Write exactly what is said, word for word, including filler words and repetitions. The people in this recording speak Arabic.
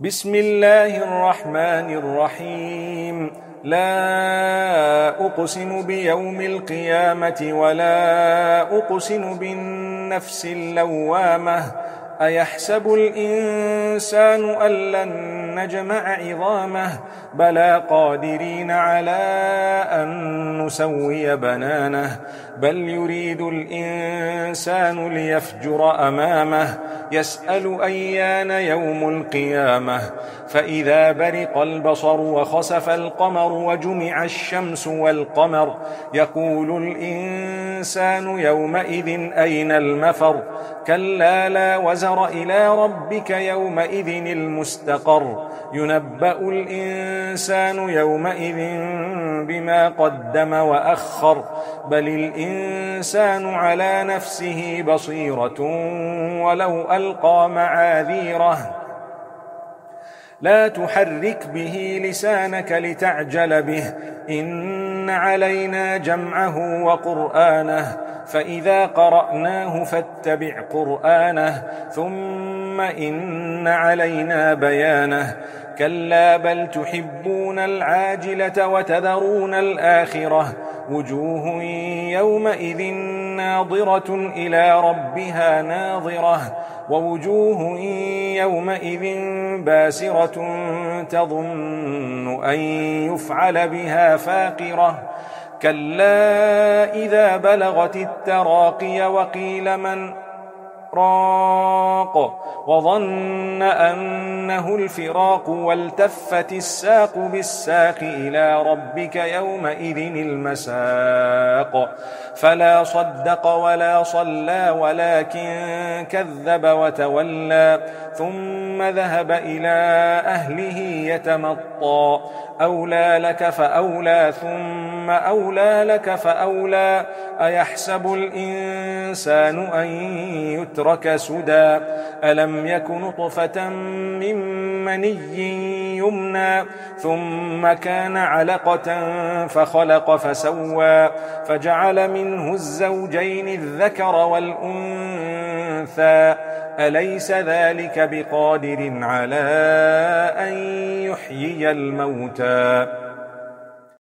بسم الله الرحمن الرحيم. لا أقسم بيوم القيامة ولا أقسم بالنفس اللوامة أيحسب الإنسان أن لن نجمع عظامه بلى قادرين على أن نسوي بنانه بل يريد الإنسان ليفجر أمامه يسأل أيان يوم القيامة فإذا برق البصر وخسف القمر وجمع الشمس والقمر يقول الإنسان يومئذ أين المفر كلا لا وزر إلى ربك يومئذ المستقر ينبأ الإنسان يومئذ بما قدم وأخر بل الإنسان على نفسه بصيرة ولو ألقى معاذيره لا تحرك به لسانك لتعجل به إن علينا جمعه وقرآنه فإذا قرأناه فاتبع قرآنه ثم إن علينا بيانه كلا بل تحبون العاجلة وتذرون الآخرة وجوه يومئذ ناظرة إلى ربها ناظرة ووجوه يومئذ باسرة تظن أن يفعل بها فاقرة كلا إذا بلغت التراقي وقيل من راق وظن أنه الفراق والتفت الساق بالساق إلى ربك يومئذ المساق فلا صدق ولا صلى ولكن كذب وتولى ثم ذهب إلى أهله يتمطى أولى لك فأولى ثم أولى لك فأولى أيحسب الإنسان أن يترك سدى ألم يك نطفة من مني يمنى ثم كان علقة فخلق فسوى فجعل منه الزوجين الذكر والأنثى أليس ذلك بقادر على أن يحيي الموتى